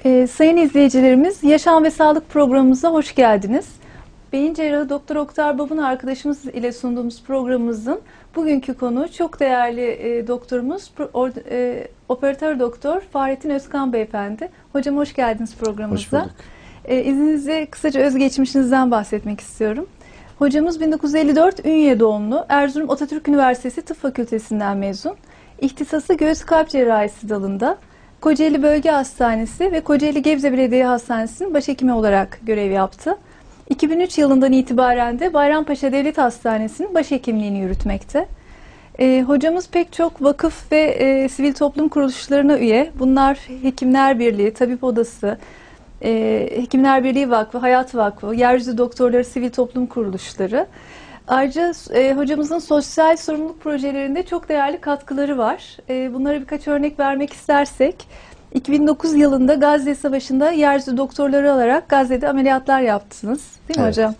Sayın izleyicilerimiz, Yaşam ve Sağlık programımıza hoş geldiniz. Beyin cerrahı Doktor Oktar Babın arkadaşımız ile sunduğumuz programımızın bugünkü konuğu çok değerli doktorumuz, operatör doktor Fahrettin Özkan Beyefendi. Hocam hoş geldiniz programımıza. Hoş bulduk. İzninizle kısaca özgeçmişinizden bahsetmek istiyorum. Hocamız 1954 Ünye doğumlu, Erzurum Atatürk Üniversitesi Tıp Fakültesinden mezun. İhtisası göğüs kalp cerrahisi dalında. Kocaeli Bölge Hastanesi ve Kocaeli Gebze Belediye Hastanesi'nin başhekimi olarak görev yaptı. 2003 yılından itibaren de Bayrampaşa Devlet Hastanesi'nin başhekimliğini yürütmekte. Hocamız pek çok vakıf ve sivil toplum kuruluşlarına üye. Bunlar Hekimler Birliği, Tabip Odası, Hekimler Birliği Vakfı, Hayat Vakfı, Yeryüzü Doktorları Sivil Toplum Kuruluşları. Ayrıca hocamızın sosyal sorumluluk projelerinde çok değerli katkıları var. Bunlara birkaç örnek vermek istersek, 2009 yılında Gazze Savaşı'nda yeryüzü doktorları olarak Gazze'de ameliyatlar yaptınız, değil mi hocam?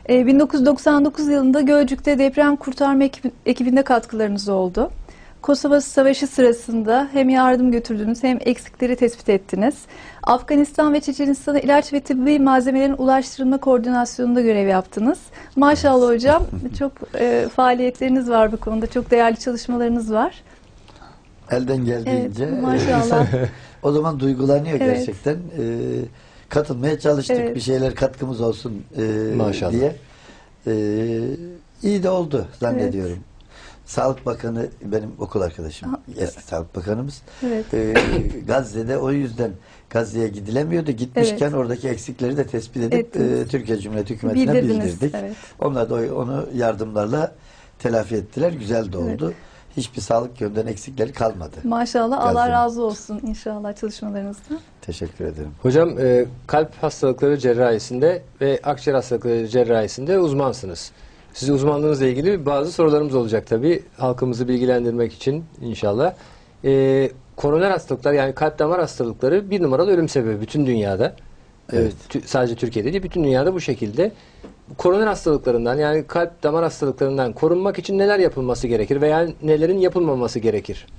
1999 yılında Gölcük'te deprem kurtarma ekibinde katkılarınız oldu. Kosova Savaşı sırasında hem yardım götürdünüz hem eksikleri tespit ettiniz. Afganistan ve Çeçenistan'a ilaç ve tıbbi malzemelerin ulaştırılma koordinasyonunda görev yaptınız. Maşallah hocam, çok faaliyetleriniz var bu konuda, çok değerli çalışmalarınız var. Elden geldiğince. Evet, maşallah. O zaman duygulanıyor Evet. gerçekten. Katılmaya çalıştık, Evet. bir şeyler katkımız olsun Maşallah. diye. İyi de oldu zannediyorum. Sağlık Bakanı benim okul arkadaşım. Eski Sağlık Bakanımız. Evet. Gazze'de o yüzden Gazze'ye gidilemiyordu. Gitmişken Evet. oradaki eksikleri de tespit edip Ettiniz. Türkiye Cumhuriyeti Hükümeti'ne Bildirdiniz, bildirdik. evet. Onlar da onu yardımlarla telafi ettiler. Güzel de oldu. Hiçbir sağlık yönden eksikleri kalmadı. Maşallah, Allah Gazze'nin. razı olsun inşallah çalışmalarınızda. Teşekkür ederim. Hocam kalp hastalıkları cerrahisinde ve akciğer hastalıkları cerrahisinde uzmansınız. Size uzmanlığınızla ilgili bazı sorularımız olacak tabii. Halkımızı bilgilendirmek için inşallah. Koroner hastalıklar, yani kalp damar hastalıkları bir numaralı ölüm sebebi bütün dünyada. Evet. Sadece Türkiye'de değil, bütün dünyada bu şekilde. Koroner hastalıklarından, yani kalp damar hastalıklarından korunmak için neler yapılması gerekir veya nelerin yapılmaması gerekir?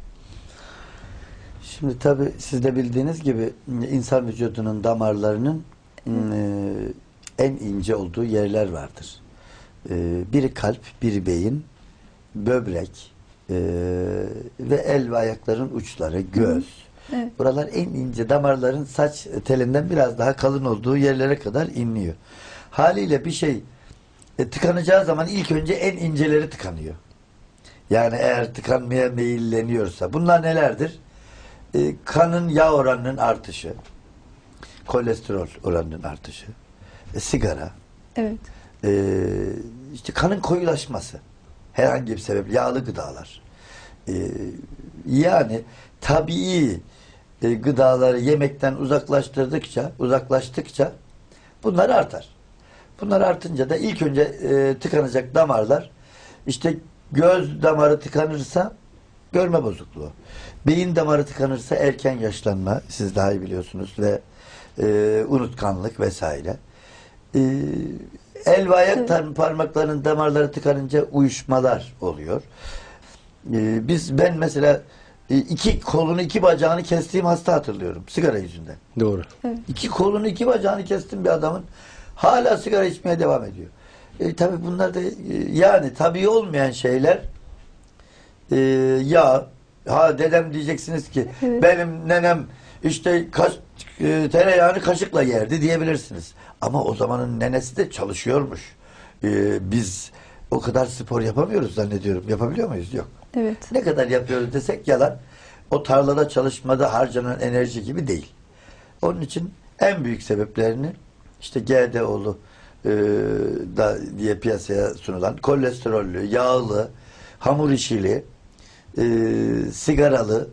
Şimdi tabii siz de bildiğiniz gibi insan vücudunun damarlarının en ince olduğu yerler vardır. Biri kalp, biri beyin, böbrek ve el ve ayakların uçları, göz. Evet. Buralar en ince damarların saç telinden biraz daha kalın olduğu yerlere kadar inliyor. Haliyle bir şey tıkanacağı zaman ilk önce en inceleri tıkanıyor. Yani eğer tıkanmaya meyilleniyorsa. Bunlar nelerdir? Kanın yağ oranının artışı, kolesterol oranının artışı, sigara, Evet. işte kanın koyulaşması, herhangi bir sebep, yağlı gıdalar. Yani tabii gıdaları yemekten uzaklaştıkça bunlar artar. Bunlar artınca da ilk önce tıkanacak damarlar, işte göz damarı tıkanırsa görme bozukluğu, beyin damarı tıkanırsa erken yaşlanma, siz daha iyi biliyorsunuz, ve unutkanlık vesaire. El ve ayak parmaklarının damarları tıkanınca uyuşmalar oluyor. Ben mesela kolunu iki bacağını kestiğim hasta hatırlıyorum sigara yüzünden. Doğru. Evet. İki kolunu iki bacağını kestim bir adamın, hala sigara içmeye devam ediyor. Tabii bunlar da yani tabii olmayan şeyler. Dedem diyeceksiniz ki benim nenem işte tereyağını kaşıkla yerdi diyebilirsiniz. Ama o zamanın nenesi de çalışıyormuş. Biz o kadar spor yapamıyoruz zannediyorum. Yapabiliyor muyuz? Yok. Evet. Ne kadar yapıyoruz desek yalan. O tarlada çalışmada harcanan enerji gibi değil. Onun için en büyük sebeplerini işte GDO'lu diye piyasaya sunulan kolesterollü, yağlı, hamur işili, sigaralı,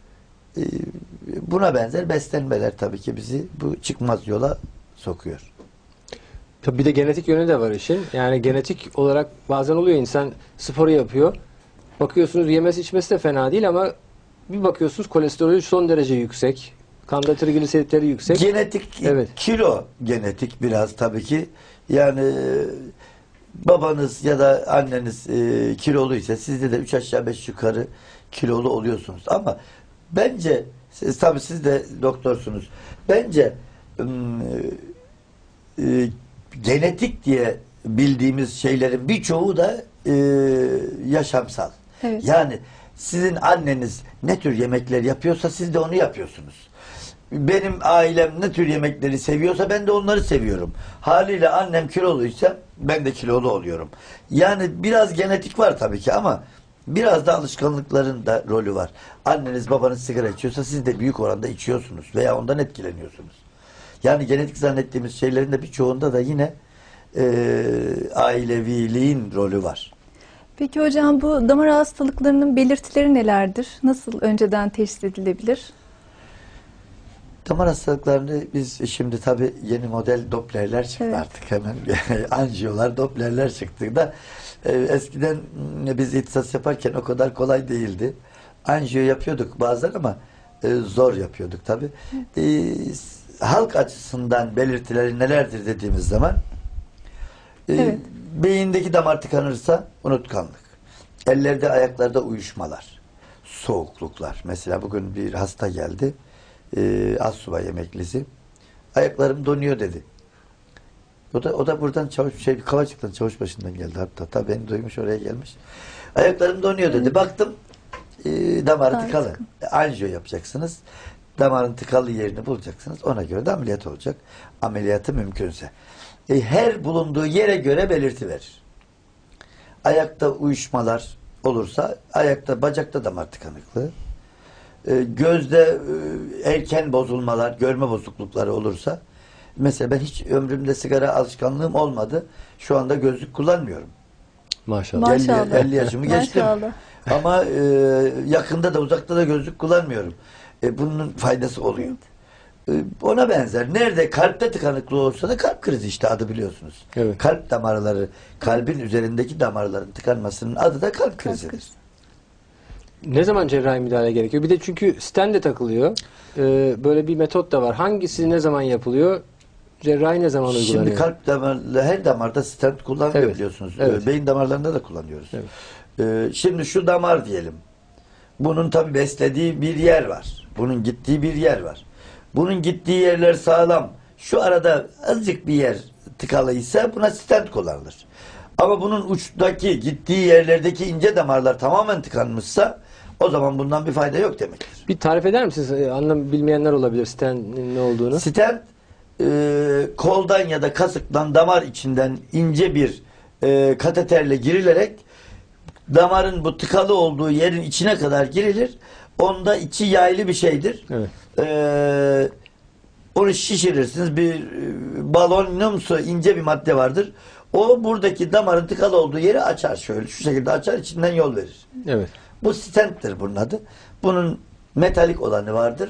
buna benzer beslenmeler tabii ki bizi bu çıkmaz yola sokuyor. Tabii bir de genetik yönü de var işin. Yani genetik olarak bazen oluyor, insan sporu yapıyor. Bakıyorsunuz yemesi içmesi de fena değil ama bir bakıyorsunuz kolesterolü son derece yüksek. Kanda trigliseritleri yüksek. Genetik, Evet. kilo genetik biraz tabii ki. Yani babanız ya da anneniz kiloluysa sizde de 3 aşağı 5 yukarı kilolu oluyorsunuz. Ama bence Tabii siz de doktorsunuz. Bence genetik diye bildiğimiz şeylerin birçoğu da yaşamsal. Evet. Yani sizin anneniz ne tür yemekler yapıyorsa siz de onu yapıyorsunuz. Benim ailem ne tür yemekleri seviyorsa ben de onları seviyorum. Haliyle annem kiloluysa ben de kilolu oluyorum. Yani biraz genetik var tabii ki ama biraz da alışkanlıkların da rolü var. Anneniz babanız sigara içiyorsa siz de büyük oranda içiyorsunuz veya ondan etkileniyorsunuz. Yani genetik zannettiğimiz şeylerin de birçoğunda da yine aileviliğin rolü var. Peki hocam, bu damar hastalıklarının belirtileri nelerdir? Nasıl önceden teşhis edilebilir? Damar hastalıklarını biz şimdi tabii yeni model Doppler'ler çıktı, Evet. artık hemen anjiyolar, Doppler'ler çıktı da eskiden biz ihtisas yaparken o kadar kolay değildi. Anjiyo yapıyorduk bazen ama zor yapıyorduk tabii. Halk açısından belirtileri nelerdir dediğimiz zaman Evet. beyindeki damar tıkanırsa unutkanlık. Ellerde ayaklarda uyuşmalar. Soğukluklar. Mesela bugün bir hasta geldi. Astsubay emeklisi. Ayaklarım donuyor dedi. O da buradan Kavacık'tan, Çavuşbaşı'ndan geldi hatta. Tabii beni duymuş, oraya gelmiş. Ayaklarım donuyor dedi. Evet. Baktım damarı Damar tıkalı. Anjiyo yapacaksınız. Damarın tıkalı yerini bulacaksınız. Ona göre de ameliyat olacak. Ameliyatı mümkünse. Her bulunduğu yere göre belirti verir. Ayakta uyuşmalar olursa, ayakta, bacakta damar tıkanıklığı, gözde erken bozulmalar, görme bozuklukları olursa, mesela ben hiç ömrümde sigara alışkanlığım olmadı. Şu anda gözlük kullanmıyorum. Maşallah. Maşallah. 50 yaşımı geçtim. Maşallah. Ama yakında da uzakta da gözlük kullanmıyorum. Bunun faydası oluyor. Ona benzer. Nerede kalpte tıkanıklığı olsa da kalp krizi işte adı, biliyorsunuz. Evet. Kalp damarları, kalbin üzerindeki damarların tıkanmasının adı da kalp krizidir. krizi. Ne zaman cerrahi müdahale gerekiyor? Bir de çünkü stent de takılıyor. Böyle bir metot da var. Hangisi ne zaman yapılıyor? Cerrahi ne zaman uygulanıyor? Şimdi kalp damarlı her damarda stent kullanılıyor, Evet. biliyorsunuz. Evet. Beyin damarlarında da kullanıyoruz. Evet. Şimdi şu damar diyelim. Bunun tabi beslediği bir yer var. Bunun gittiği bir yer var. Bunun gittiği yerler sağlam. Şu arada azıcık bir yer tıkalıysa buna stent kullanılır. Ama bunun uçtaki, gittiği yerlerdeki ince damarlar tamamen tıkanmışsa o zaman bundan bir fayda yok demektir. Bir tarif eder misiniz? Bilmeyenler olabilir stentin ne olduğunu. Stent koldan ya da kasıktan damar içinden ince bir kateterle girilerek damarın bu tıkalı olduğu yerin içine kadar girilir. Onda içi yaylı bir şeydir. Evet. Onu şişirirsiniz. Bir balonumsu ince bir madde vardır. O buradaki damarın tıkalı olduğu yeri açar şöyle. Şu şekilde açar, içinden yol verir. Evet. Bu stenttir bunun adı. Bunun metalik olanı vardır.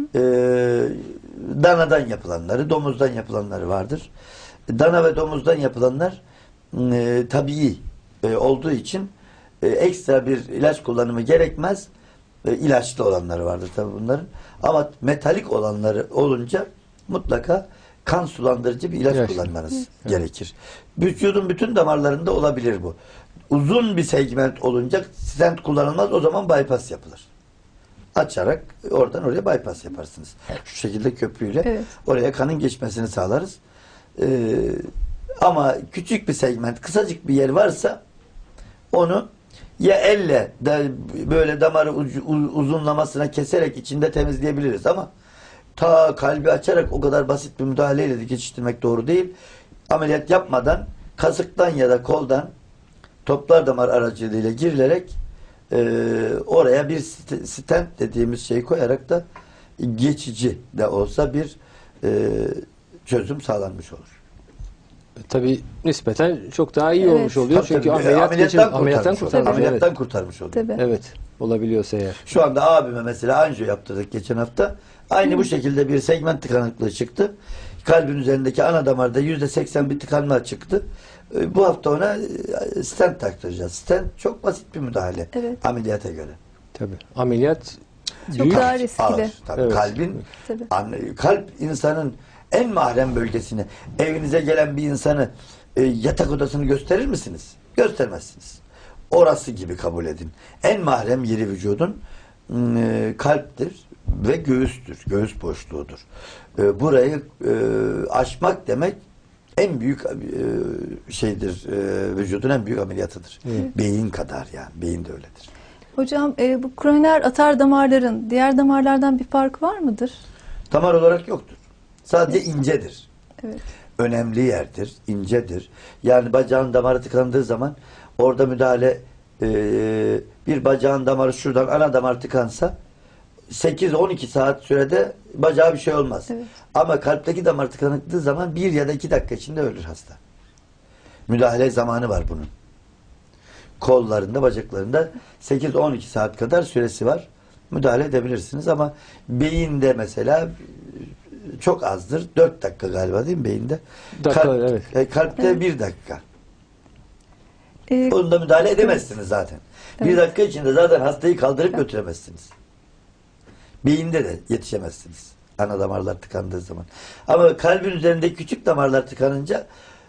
Danadan yapılanları, domuzdan yapılanları vardır. Dana ve domuzdan yapılanlar tabii olduğu için ekstra bir ilaç kullanımı gerekmez. İlaçlı olanları vardır tabii bunların. Ama metalik olanları olunca mutlaka kan sulandırıcı bir ilaç kullanmanız gerekir. Vücudun bütün damarlarında olabilir bu. Uzun bir segment olunca stent kullanılmaz, o zaman bypass yapılır. Açarak oradan oraya bypass yaparsınız. Şu şekilde köprüyle oraya kanın geçmesini sağlarız. Ama küçük bir segment, kısacık bir yer varsa onu ya elle böyle damarı uzunlamasına keserek içinde temizleyebiliriz ama ta kalbi açarak o kadar basit bir müdahaleyle de geçiştirmek doğru değil. Ameliyat yapmadan kasıktan ya da koldan toplar damar aracılığıyla girilerek oraya bir stent dediğimiz şeyi koyarak da geçici de olsa bir çözüm sağlanmış olur. Tabii nispeten çok daha iyi olmuş oluyor. Tabii, çünkü tabii. ameliyattan kurtarmış oluyor. Tabii. Evet. Olabiliyorsa eğer. Şu anda abime mesela anjiyo yaptırdık geçen hafta. Aynı bu şekilde bir segment tıkanıklığı çıktı. Kalbin üzerindeki ana damarda %80 bir tıkanma çıktı. Bu hafta ona stent taktıracağız. Stent çok basit bir müdahale. Evet. Ameliyata göre. Tabii. Ameliyat Çok büyük. daha riskli. Ağır. Tabii. Evet. Kalbin Tabii. kalp insanın en mahrem bölgesini, evinize gelen bir insanı yatak odasını gösterir misiniz? Göstermezsiniz. Orası gibi kabul edin. En mahrem yeri vücudun kalptir. ve göğüstür. Göğüs boşluğudur. Burayı aşmak demek en büyük şeydir. Vücudun en büyük ameliyatıdır. Beyin kadar yani. Beyin de öyledir. Hocam bu koroner atar damarların diğer damarlardan bir farkı var mıdır? Damar olarak yoktur. Sadece incedir. Evet. Önemli yerdir, incedir. Yani bacağın damarı tıkandığı zaman orada müdahale bir bacağın damarı şuradan ana damar tıkansa 8-12 saat sürede bacağa bir şey olmaz. Evet. Ama kalpteki damar tıkanıklığı zaman 1 ya da 2 dakika içinde ölür hasta. Müdahale zamanı var bunun. Kollarında, bacaklarında 8-12 saat kadar süresi var. Müdahale edebilirsiniz ama beyinde mesela çok azdır. 4 dakika galiba değil mi beyinde? Evet. Kalpte 1 dakika. Onda müdahale edemezsiniz zaten. Evet. 1 dakika içinde zaten hastayı kaldırıp götüremezsiniz. Beyinde de yetişemezsiniz. Ana damarlar tıkandığı zaman. Ama kalbin üzerinde küçük damarlar tıkanınca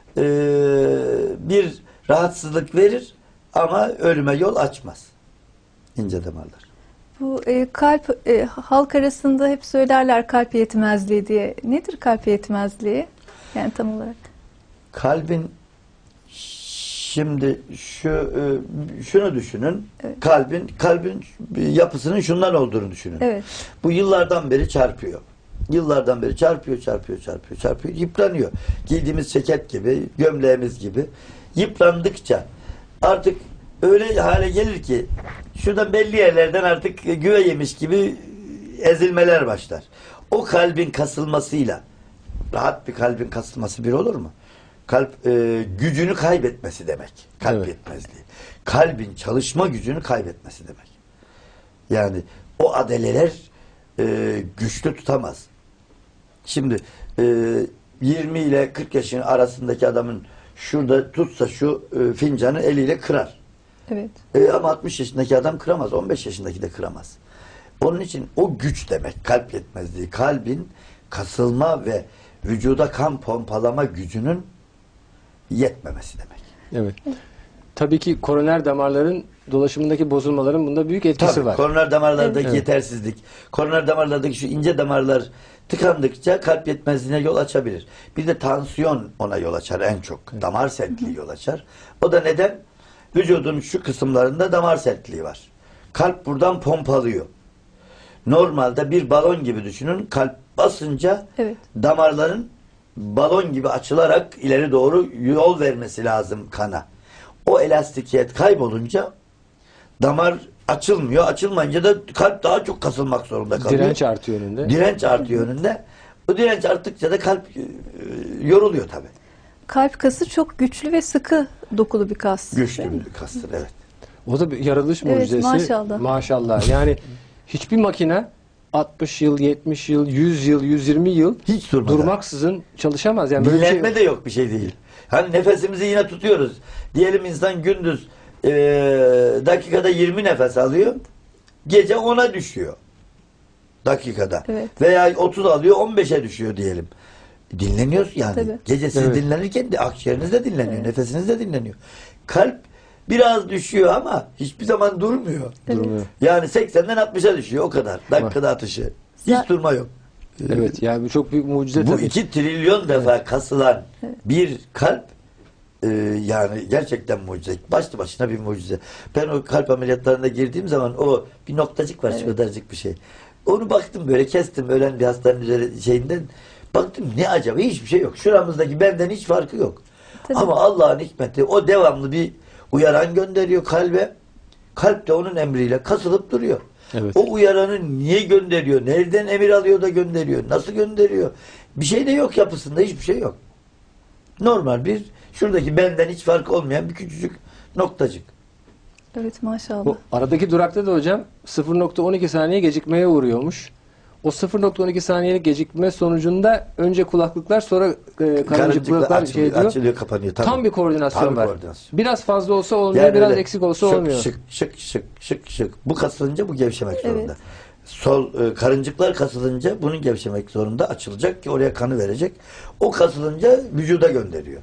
bir rahatsızlık verir ama ölüme yol açmaz. İnce damarlar. Bu kalp halk arasında hep söylerler kalp yetmezliği diye. Nedir kalp yetmezliği? Yani tam olarak. Kalbin şimdi şunu düşünün. Evet. Kalbin yapısının şundan olduğunu düşünün. Evet. Bu yıllardan beri çarpıyor. Yıllardan beri çarpıyor. Yıpranıyor. Giydiğimiz ceket gibi, gömleğimiz gibi. Yıprandıkça artık öyle hale gelir ki şurada belli yerlerden artık güve yemiş gibi ezilmeler başlar. O kalbin kasılmasıyla rahat bir kalbin kasılması bir olur mu? Kalp gücünü kaybetmesi demek. Kalp Evet. yetmezliği. Kalbin çalışma gücünü kaybetmesi demek. Yani o adeleler güçlü tutamaz. Şimdi 20 ile 40 yaşın arasındaki adamın şurada tutsa şu fincanı eliyle kırar. Evet. Ama 60 yaşındaki adam kıramaz. 15 yaşındaki de kıramaz. Onun için o güç demek kalp yetmezliği. Kalbin kasılma ve vücuda kan pompalama gücünün yetmemesi demek. Evet. Tabii ki koroner damarların dolaşımındaki bozulmaların bunda büyük etkisi Tabii, var. koroner damarlardaki Evet. yetersizlik, koroner damarlardaki şu ince damarlar tıkandıkça kalp yetmezliğine yol açabilir. Bir de tansiyon ona yol açar en çok. Damar sertliği yol açar. O da neden? Vücudun şu kısımlarında damar sertliği var. Kalp buradan pompalıyor. Normalde bir balon gibi düşünün. Kalp basınca Evet. damarların balon gibi açılarak ileri doğru yol vermesi lazım kana. O elastikiyet kaybolunca damar açılmıyor. Açılmayınca da kalp daha çok kasılmak zorunda kalıyor. Direnç artıyor önünde. Direnç artıyor önünde. O direnç arttıkça da kalp yoruluyor tabii. Kalp kası çok güçlü ve sıkı dokulu bir kas. Güçlü bir kastır, evet. O da bir yaratılış Evet, mucizesi. maşallah. Maşallah. Yani hiçbir makine 60 yıl, 70 yıl, 100 yıl, 120 yıl Hiç durmadan. durmaksızın çalışamaz. Yani böyle bir Dinlenme şey... de yok, bir şey değil. Hani nefesimizi yine tutuyoruz. Diyelim insan gündüz dakikada 20 nefes alıyor. Gece 10'a düşüyor. Dakikada. Evet. Veya 30 alıyor, 15'e düşüyor diyelim. Dinleniyoruz yani. Tabii. Gece siz Evet. dinlenirken de akciğeriniz de dinleniyor. Evet. Nefesiniz de dinleniyor. Kalp biraz düşüyor ama hiçbir zaman durmuyor. Evet. Durmuyor. Yani 80'den 60'a düşüyor, o kadar. Dakikada atışı. Hiç durma yok. Evet, yani bu çok büyük mucize Bu tabii. 2 trilyon defa kasılan bir kalp yani gerçekten mucize. Başlı başına bir mucize. Ben o kalp ameliyatlarına girdiğim zaman o bir noktacık var, şu kadarcık bir şey. Onu baktım böyle, kestim ölen bir hastanın üzeri şeyinden. Baktım ne acaba, hiçbir şey yok. Şuramızdaki benden hiç farkı yok. Tabii. Ama Allah'ın hikmeti, o devamlı bir uyaran gönderiyor kalbe. Kalp de onun emriyle kasılıp duruyor. Evet. O uyaranı niye gönderiyor? Nereden emir alıyor da gönderiyor? Nasıl gönderiyor? Bir şey de yok yapısında, hiçbir şey yok. Normal bir, şuradaki benden hiç farkı olmayan bir küçücük noktacık. Evet, maşallah. Bu aradaki durakta da hocam 0.12 saniye gecikmeye uğruyormuş. O 0.12 saniyelik gecikme sonucunda önce kulaklıklar, sonra karıncıklar şey diyor. Açılıyor, kapanıyor. Tabii. Tam bir koordinasyon Tam bir var. koordinasyon. Biraz fazla olsa olmuyor, Yani biraz öyle eksik olsa şık, olmuyor. Şık. Bu kasılınca bu gevşemek Evet. zorunda. Karıncıklar kasılınca bunun gevşemek zorunda, açılacak ki oraya kanı verecek. O kasılınca vücuda gönderiyor.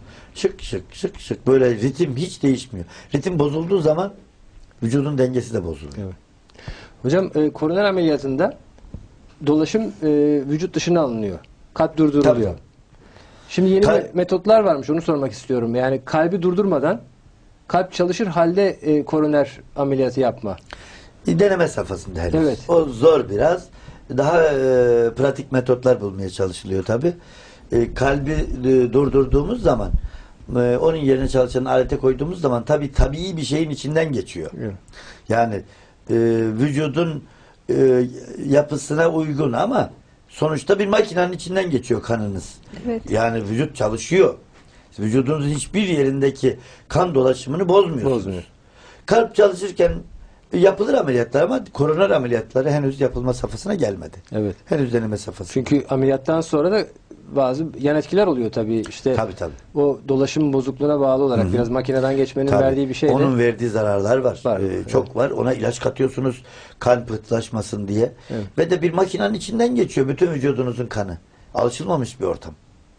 Şık. Böyle ritim hiç değişmiyor. Ritim bozulduğu zaman vücudun dengesi de bozuluyor. Evet. Hocam koroner ameliyatında dolaşım vücut dışına alınıyor. Kalp durduruluyor. Tabii. Şimdi yeni Kalp- metotlar varmış. Onu sormak istiyorum. Yani kalbi durdurmadan kalp çalışır halde koroner ameliyatı yapma. Deneme safhasında henüz. Evet. O zor biraz. Daha pratik metotlar bulmaya çalışılıyor tabi. Kalbi durdurduğumuz zaman onun yerine çalışan alete koyduğumuz zaman tabii bir şeyin içinden geçiyor. Evet. Yani vücudun yapısına uygun ama sonuçta bir makinenin içinden geçiyor kanınız. Evet. Yani vücut çalışıyor. Vücudunuzun hiçbir yerindeki kan dolaşımını bozmuyorsunuz. Bozmuyor. Kalp çalışırken yapılır ameliyatlar ama koroner ameliyatları henüz yapılma safhasına gelmedi. Evet. Henüz deneme safhası. Çünkü ameliyattan sonra da bazı yan etkiler oluyor tabii. İşte Tabii. o dolaşım bozukluğuna bağlı olarak biraz makineden geçmenin Tabii. verdiği bir şeyle. Onun verdiği zararlar var. Var. Çok var. Ona ilaç katıyorsunuz kan pıhtılaşmasın diye. Evet. Ve de bir makinenin içinden geçiyor bütün vücudunuzun kanı. Alışılmamış bir ortam.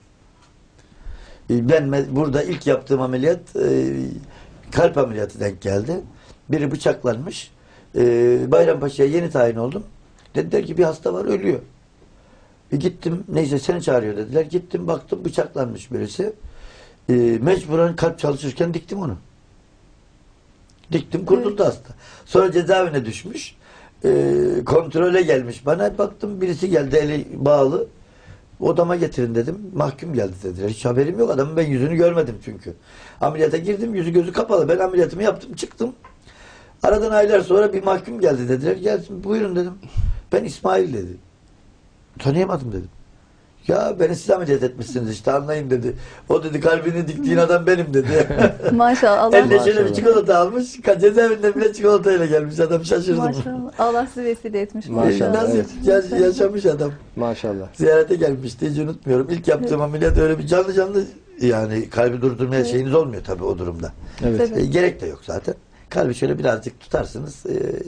Ben burada ilk yaptığım ameliyat kalp ameliyatı denk geldi. Biri bıçaklanmış. Bayrampaşa'ya yeni tayin oldum. Dediler ki bir hasta var ölüyor. Gittim neyse seni çağırıyor dediler. Gittim baktım bıçaklanmış birisi. Mecburen kalp çalışırken diktim onu. Diktim kurtuldu hasta. Sonra cezaevine düşmüş. Kontrole gelmiş bana. Baktım birisi geldi eli bağlı. Odama getirin dedim. Mahkum geldi dediler. Hiç haberim yok adamın ben yüzünü görmedim çünkü. Ameliyata girdim yüzü gözü kapalı. Ben ameliyatımı yaptım çıktım. Aradan aylar sonra bir mahkum geldi dediler. Gelsin buyurun dedim. Ben İsmail dedi. Tanıyamadım dedim. Ya beni siz ameliyat etmişsiniz işte anlayın dedi. O dedi kalbini diktiğin adam benim dedi. Maşallah. Allah, Eline şöyle bir Maşallah. çikolata almış. Cezaevinden bile çikolatayla gelmiş adam şaşırdım. maşallah. Allah sizi vesile etmiş. Maşallah. Nasıl Evet. yaşamış adam. Maşallah. Ziyarete gelmişti hiç unutmuyorum. İlk yaptığım ameliyat öyle bir canlı yani kalbi durdurmaya şeyiniz olmuyor tabii o durumda. Evet. Tabii. Gerek de yok zaten. Kalbi şöyle birazcık tutarsınız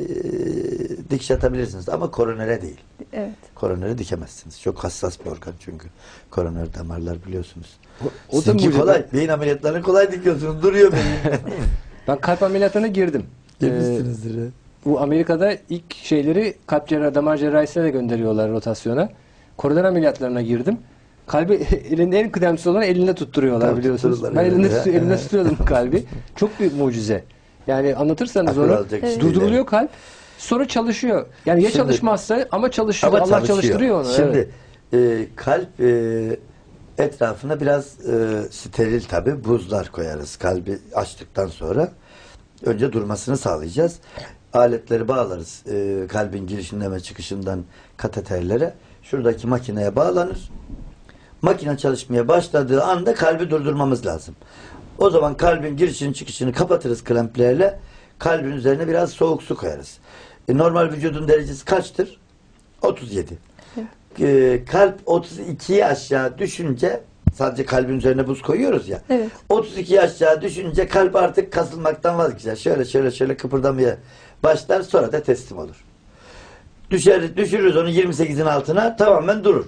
dikiş atabilirsiniz ama koronere değil. Evet. Koronere dikemezsiniz. Çok hassas bir organ çünkü. Koroner damarlar biliyorsunuz. O da Sizinki mucize. kolay. Beyin ameliyatlarını kolay dikiyorsunuz. Duruyor beyin. Ben kalp ameliyatına girdim. Girmişsinizdir. Bu Amerika'da ilk şeyleri kalp cerrahı, damar cerrahisine de gönderiyorlar rotasyona. Koroner ameliyatlarına girdim. Kalbi elinde en kıdemlisi olan elinde tutturuyorlar Tabii, biliyorsunuz. tuttururlar Ben elinde. elimde tutuyordum kalbi. Çok büyük mucize. Yani anlatırsanız Akıl onu alacak şey durduruluyor değil. kalp. Sonra çalışıyor. Yani ya Şimdi- çalışmazsa ama çalışıyor. Ama Allah çalışıyor. çalıştırıyor onu. Şimdi evet. kalp etrafına biraz steril tabi buzlar koyarız. Kalbi açtıktan sonra önce durmasını sağlayacağız. Aletleri bağlarız. Kalbin girişinden ve çıkışından kateterlere. Şuradaki makineye bağlanır. Makine çalışmaya başladığı anda kalbi durdurmamız lazım. O zaman kalbin girişini çıkışını kapatırız klemplerle. Kalbin üzerine biraz soğuk su koyarız. Normal vücudun derecesi kaçtır? 37. Kalp 32'yi aşağı düşünce sadece kalbin üzerine buz koyuyoruz ya. Evet. 32'yi aşağı düşünce kalp artık kasılmaktan vazgeçer. Şöyle kıpırdamaya başlar sonra da teslim olur. Düşürürüz onu 28'in altına tamamen durur.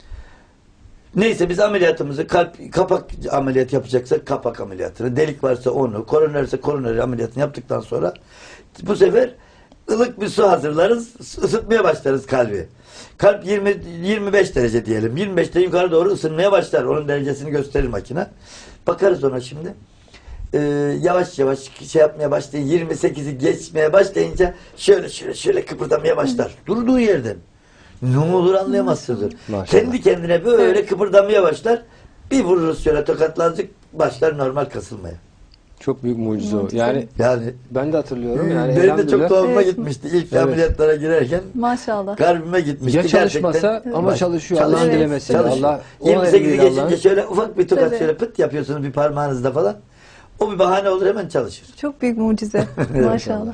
Neyse biz ameliyatımızı kapak ameliyat yapacaksak kapak ameliyatını, delik varsa onu, koronerse koroner ameliyatını yaptıktan sonra bu sefer ılık bir su hazırlarız, ısıtmaya başlarız kalbi. Kalp 25 derece diyelim. 25'te yukarı doğru ısınmaya başlar. Onun derecesini gösterir makine. Bakarız ona şimdi. Yavaş yavaş şey yapmaya başlayın. 28'i geçmeye başlayınca şöyle kıpırdamaya başlar. Durduğu yerden. Ne olur anlayamazsınız. Maşallah. Kendi kendine böyle kıpırdamaya başlar. Bir vururuz şöyle tokatlarcık başlar normal kasılmaya. Çok büyük mucize o. Mucize. Yani Ben de hatırlıyorum. Yani benim de çok elhamdülillah. tuhafıma Evet. gitmişti. İlk Evet. ameliyatlara girerken Maşallah. kalbime gitmişti. Ya çalışmasa Gerçekten. ama çalışıyor. Allah'ın Evet. dilemesiyle. Çalışıyor. Allah 28'i Allah'ın geçince şöyle ufak bir tokat Tabii. şöyle pıt yapıyorsunuz bir parmağınızda falan. O bir bahane olur hemen çalışır. Çok büyük mucize. Maşallah.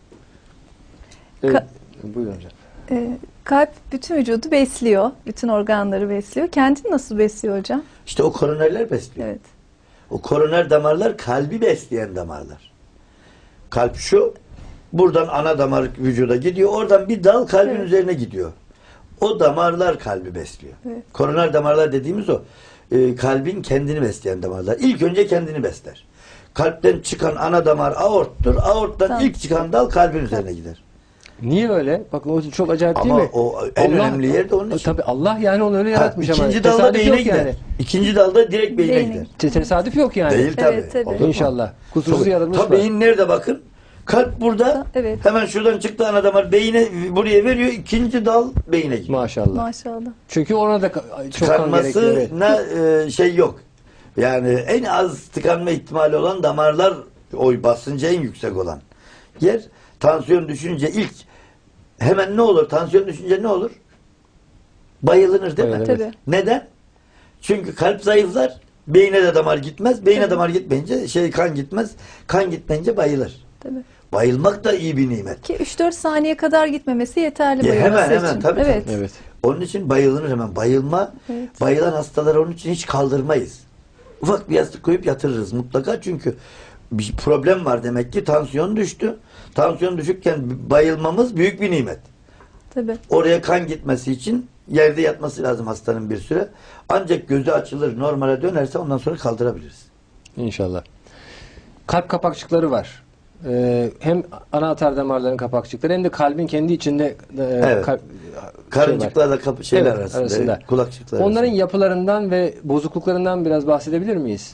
Evet. Buyurun hocam. Kalp bütün vücudu besliyor. Bütün organları besliyor. Kendini nasıl besliyor hocam? İşte o koronerler besliyor. Evet. O koroner damarlar kalbi besleyen damarlar. Kalp şu, buradan ana damar vücuda gidiyor, oradan bir dal kalbin Evet. üzerine gidiyor. O damarlar kalbi besliyor. Evet. Koroner damarlar dediğimiz o. Kalbin kendini besleyen damarlar. İlk önce kendini besler. Kalpten çıkan ana damar aorttur. Aorttan Tamam. ilk çıkan dal kalbin üzerine gider. Niye öyle? Bak o çok acayip değil Ama mi? o en önemli yer de onun için. Tabii Allah yani onu öyle yaratmış ama. İkinci dalda Tesadüf beyne yok gider. yani. İkinci dalda direkt beyne Beyne gider. Tesadüf yok yani. Değil tabii. Evet, tabii. Olur mu? İnşallah. Kusursuz Tabii. yaratmış Tabii var. beyin nerede bakın? Kalp burada. Evet. Hemen şuradan çıktı ana damar beyine buraya veriyor. İkinci dal beyine gidiyor. Maşallah. Maşallah. Çünkü ona da çok kan gerekiyor. Evet. Tıkanmasına şey yok. Yani en az tıkanma ihtimali olan damarlar, o basıncı en yüksek olan yer. Tansiyon düşünce ilk hemen ne olur? Tansiyon düşünce ne olur? Bayılınır değil mi? Evet, Tabii. Neden? Çünkü kalp zayıflar, beyne de damar gitmez. Beyne Tabii. damar gitmeyince kan gitmez. Kan gitmeyince bayılır. Tabii. Bayılmak da iyi bir nimet. Ki 3-4 saniye kadar gitmemesi yeterli Ya bayılması hemen, için. tabii, Evet. tabii. Evet. Onun için bayılınır hemen. Bayılma, Evet. bayılan hastaları onun için hiç kaldırmayız. Ufak bir yastık koyup yatırırız mutlaka, çünkü bir problem var demek ki, tansiyon düştü. Tansiyon düşükken bayılmamız büyük bir nimet. Tabii. Oraya kan gitmesi için yerde yatması lazım hastanın bir süre. Ancak gözü açılır, normale dönerse ondan sonra kaldırabiliriz. İnşallah. Kalp kapakçıkları var. Hem ana atar damarların kapakçıkları hem de kalbin kendi içinde Evet. var. Karıncıklarla şeyler Evet, arasında, kulakçıklar Onların arasında. yapılarından ve bozukluklarından biraz bahsedebilir miyiz?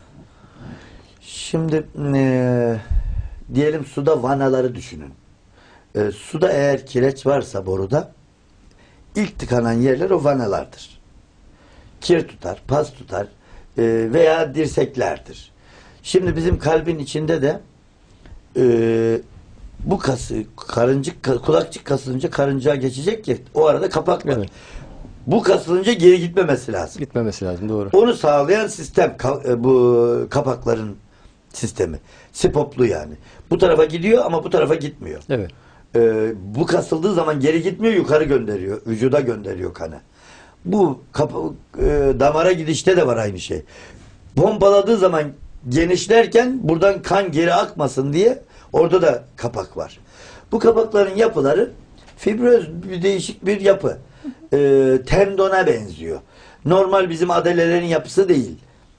Şimdi diyelim suda vanaları düşünün. Suda eğer kireç varsa boruda ilk tıkanan yerler o vanalardır. Kir tutar, pas tutar veya dirseklerdir. Şimdi bizim kalbin içinde de bu kası, kulakçık kasılınca karıncaya geçecek ki o arada kapak var. Evet. Bu kasılınca geri gitmemesi lazım. Gitmemesi lazım, doğru. Onu sağlayan sistem bu kapakların sistemi. Sipoplu yani. Bu tarafa gidiyor ama bu tarafa gitmiyor. Evet. Bu kasıldığı zaman geri gitmiyor, yukarı gönderiyor. Vücuda gönderiyor kanı. Bu damara gidişte de var aynı şey. Pompaladığı zaman genişlerken buradan kan geri akmasın diye orada da kapak var. Bu kapakların yapıları fibröz bir değişik bir yapı. Tendona benziyor. Normal bizim adelelerin yapısı değil.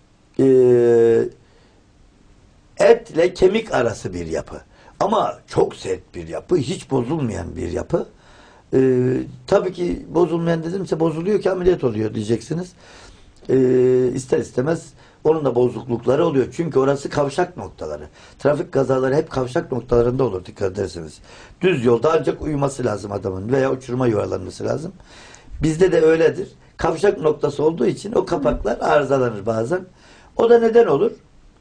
Etle kemik arası bir yapı. Ama çok sert bir yapı. Hiç bozulmayan bir yapı. Tabii ki bozulmayan dedimse bozuluyor ki ameliyat oluyor diyeceksiniz. İster istemez onun da bozuklukları oluyor. Çünkü orası kavşak noktaları. Trafik kazaları hep kavşak noktalarında olur, dikkat ederseniz. Düz yolda ancak uyuması lazım adamın veya uçuruma yuvarlanması lazım. Bizde de öyledir. Kavşak noktası olduğu için o kapaklar arızalanır bazen. O da neden olur?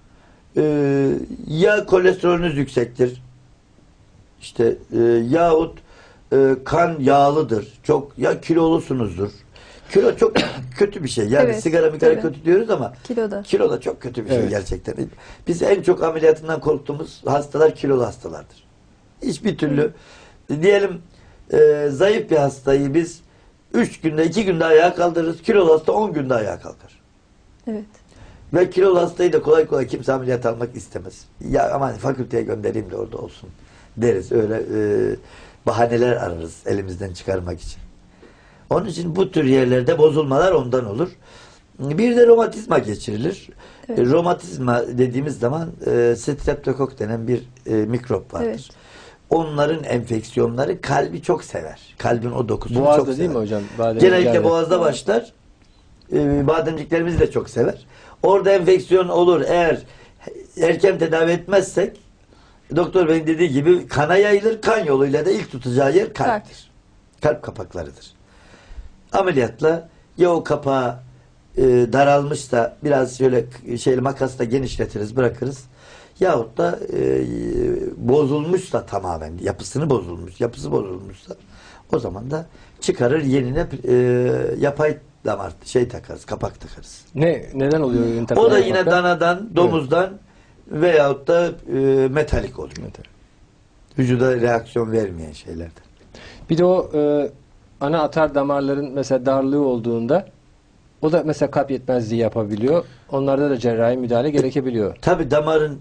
Ya kolesterolünüz yüksektir, İşte yahut kan yağlıdır, çok, ya kilolusunuzdur. Kilo çok kötü bir şey. Yani Evet, sigara tabii. kötü diyoruz ama Kiloda. kilo da çok kötü bir şey Evet. gerçekten. Biz en çok ameliyatından korktuğumuz hastalar kilolu hastalardır. Hiçbir türlü diyelim zayıf bir hastayı biz 3 günde 2 günde ayağa kaldırırız. Kilolu hasta 10 günde ayağa kalkar. Evet. Ve kilolu hastayı da kolay kolay kimse ameliyat almak istemez. Ya aman fakülteye göndereyim de orada olsun deriz. Öyle bahaneler ararız elimizden çıkarmak için. Onun için bu tür yerlerde bozulmalar ondan olur. Bir de romatizma geçirilir. Evet. Romatizma dediğimiz zaman streptokok denen bir mikrop vardır. Evet. Onların enfeksiyonları kalbi çok sever. Kalbin o dokusunu Boğazda çok değil sever. mi hocam? Badem Genellikle yani. boğazda başlar. Bademciklerimiz de çok sever. Orada enfeksiyon olur. Eğer erken tedavi etmezsek doktor beyin dediği gibi kana yayılır. Kan yoluyla da ilk tutacağı yer kalptir. Kalp kapaklarıdır. Ameliyatla ya o kapağı daralmışsa biraz şöyle makasla genişletiriz, bırakırız. Yahut da bozulmuşsa tamamen yapısı bozulmuşsa o zaman da çıkarır, yenine yapay damar takarız, kapak takarız. Neden oluyor? O da yine danadan, domuzdan veyahut da metalik oluyor. Vücuda reaksiyon vermeyen şeylerden. Bir de o ana atar damarların mesela darlığı olduğunda o da mesela kalp yetmezliği yapabiliyor. Onlarda da cerrahi müdahale gerekebiliyor. Tabii damarın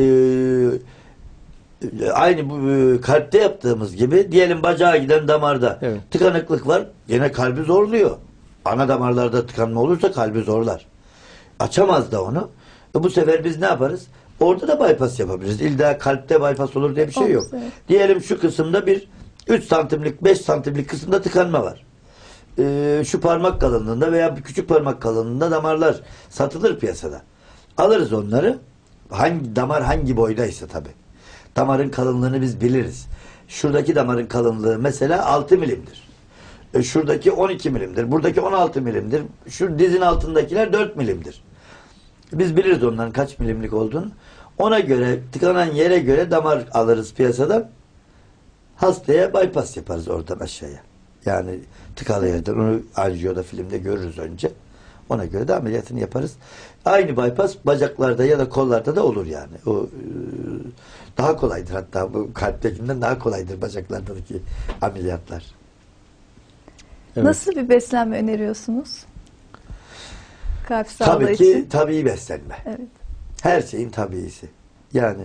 aynı bu kalpte yaptığımız gibi diyelim bacağa giden damarda Evet. tıkanıklık var. Yine kalbi zorluyor. Ana damarlarda tıkanma olursa kalbi zorlar. Açamaz da onu. Bu sefer biz ne yaparız? Orada da bypass yapabiliriz. İlla kalpte bypass olur diye bir şey yok. Evet. Diyelim şu kısımda bir 3 santimlik, 5 santimlik kısımda tıkanma var. Şu parmak kalınlığında veya bir küçük parmak kalınlığında damarlar satılır piyasada. Alırız onları. Damar hangi boydaysa tabii. Damarın kalınlığını biz biliriz. Şuradaki damarın kalınlığı mesela 6 milimdir. Şuradaki 12 milimdir. Buradaki 16 milimdir. Şu dizin altındakiler 4 milimdir. Biz biliriz onların kaç milimlik olduğunu. Ona göre, tıkanan yere göre damar alırız piyasadan. Hastaya bypass yaparız oradan aşağıya. Yani tıkalı yerden. Onu anjiyoda, filmde görürüz önce. Ona göre de ameliyatını yaparız. Aynı bypass bacaklarda ya da kollarda da olur yani. O daha kolaydır, hatta bu kalptekinden daha kolaydır bacaklardaki ameliyatlar. Evet. Nasıl bir beslenme öneriyorsunuz? Kalp sağlığı Tabii ki için. tabii beslenme. Evet. Her şeyin tabiisi. Yani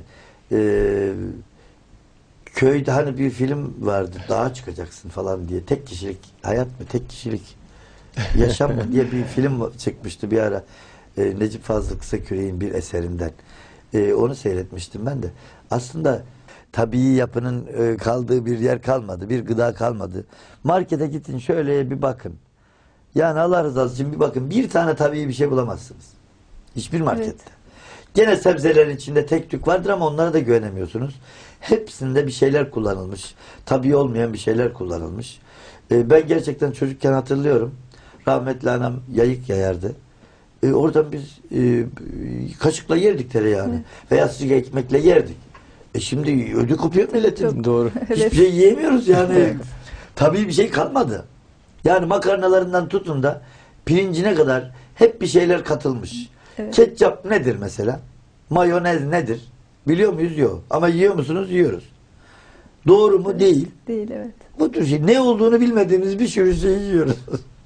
köyde hani bir film vardı, dağa çıkacaksın falan diye. Tek kişilik hayat mı, tek kişilik yaşam mı diye bir film çıkmıştı bir ara. Necip Fazıl Kısaküre'nin bir eserinden. Onu seyretmiştim ben de. Aslında tabii yapının kaldığı bir yer kalmadı. Bir gıda kalmadı. Markete gidin şöyle bir bakın. Yani Allah rızası için bir bakın. Bir tane tabii bir şey bulamazsınız. Hiçbir markette. Evet. Gene sebzelerin içinde tek tük vardır ama onlara da güvenemiyorsunuz. Hepsinde bir şeyler kullanılmış. Tabii olmayan bir şeyler kullanılmış. Ben gerçekten çocukken hatırlıyorum. Rahmetli anam yayık yayardı. Oradan biz kaşıkla yerdik tereyağını. Veya sıcak ekmekle yerdik. Şimdi ödü kopuyor milletin. Çok- Doğru. Hiçbir şey yiyemiyoruz yani. Tabii bir şey kalmadı. Yani makarnalarından tutun da pirincine kadar hep bir şeyler katılmış. Evet. Ketçap nedir mesela? Mayonez nedir? Biliyor muyuz? Yok. Ama yiyor musunuz? Yiyoruz. Doğru mu? Değil. Değil, evet. Bu tür şey. Ne olduğunu bilmediğimiz bir sürü şey yiyoruz.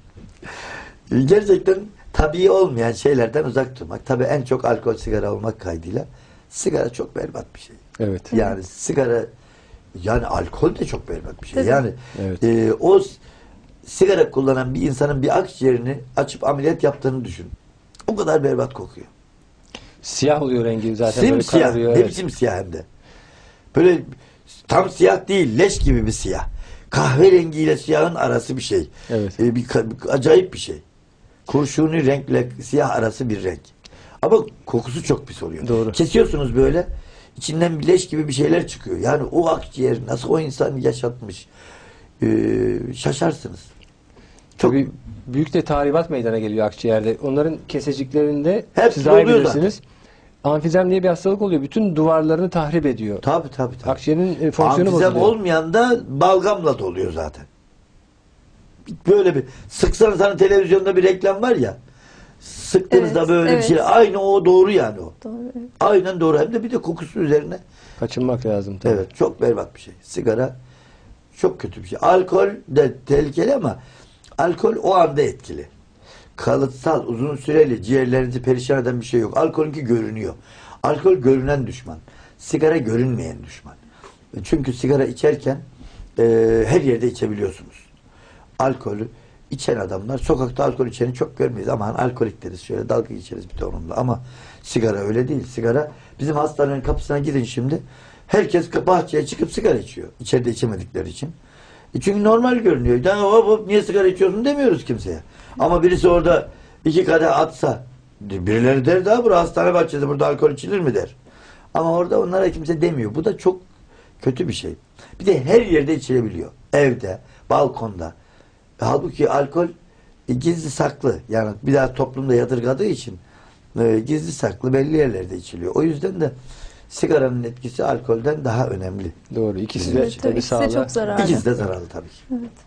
Gerçekten tabii olmayan şeylerden uzak durmak. Tabii en çok alkol, sigara olmak kaydıyla. Sigara çok berbat bir şey. Evet. Yani sigara, yani alkol de çok berbat bir şey. Tabii. Yani Evet. o sigara kullanan bir insanın bir akciğerini açıp ameliyat yaptığını düşün. O kadar berbat kokuyor. Siyah oluyor rengi zaten. Böyle Simsiyah. kararıyor, Ne evet. biçim siyah hem de. Böyle tam siyah değil, leş gibi bir siyah. Kahverengiyle siyahın arası bir şey. Evet. Acayip bir şey. Kurşuni renkle siyah arası bir renk. Ama kokusu çok pis oluyor. Doğru. Kesiyorsunuz böyle, içinden bir leş gibi bir şeyler çıkıyor. Yani o akciğer nasıl o insanı yaşatmış, şaşarsınız. Çok Tabii büyük de tahribat meydana geliyor akciğerde. Onların keseciklerinde Hepsi siz daha iyi oluyor bilirsiniz. Amfizem diye bir hastalık oluyor. Bütün duvarlarını tahrip ediyor. tabii. Akciğerin fonksiyonu Amfizem bozuluyor. olmayan da balgamla doluyor zaten. Böyle bir sıksanız hani televizyonda bir reklam var ya, sıktığınızda Evet, böyle bir evet. şey, aynı o doğru yani o. Doğru, evet. Aynen doğru. Hem de bir de kokusu üzerine. Kaçınmak lazım tabii. Evet, çok berbat bir şey. Sigara çok kötü bir şey. Alkol de tehlikeli ama alkol o anda etkili. Kalıtsal, uzun süreli ciğerlerinizi perişan eden bir şey yok. Alkolünki görünüyor. Alkol görünen düşman. Sigara görünmeyen düşman. Çünkü sigara içerken her yerde içebiliyorsunuz. Alkolü içen adamlar, sokakta alkol içeni çok görmeyiz. Aman alkolik deriz, şöyle dalga geçeriz bir de onunla. Ama sigara öyle değil. Sigara, bizim hastanenin kapısına gidin şimdi. Herkes bahçeye çıkıp sigara içiyor. İçeride içemedikleri için. Çünkü normal görünüyor. Yani hop niye sigara içiyorsun demiyoruz kimseye. Ama birisi orada 2 kadeh atsa, birileri der daha burada hastane bahçesi, burada alkol içilir mi der. Ama orada onlara kimse demiyor. Bu da çok kötü bir şey. Bir de her yerde içilebiliyor. Evde, balkonda. Halbuki alkol gizli saklı. Yani bir daha toplumda yadırgadığı için gizli saklı belli yerlerde içiliyor. O yüzden de sigaranın etkisi alkolden daha önemli. Doğru. İkisi Evet, de tabii tabii ikisi de sağlığa. çok zararlı. İkisi de zararlı tabii ki.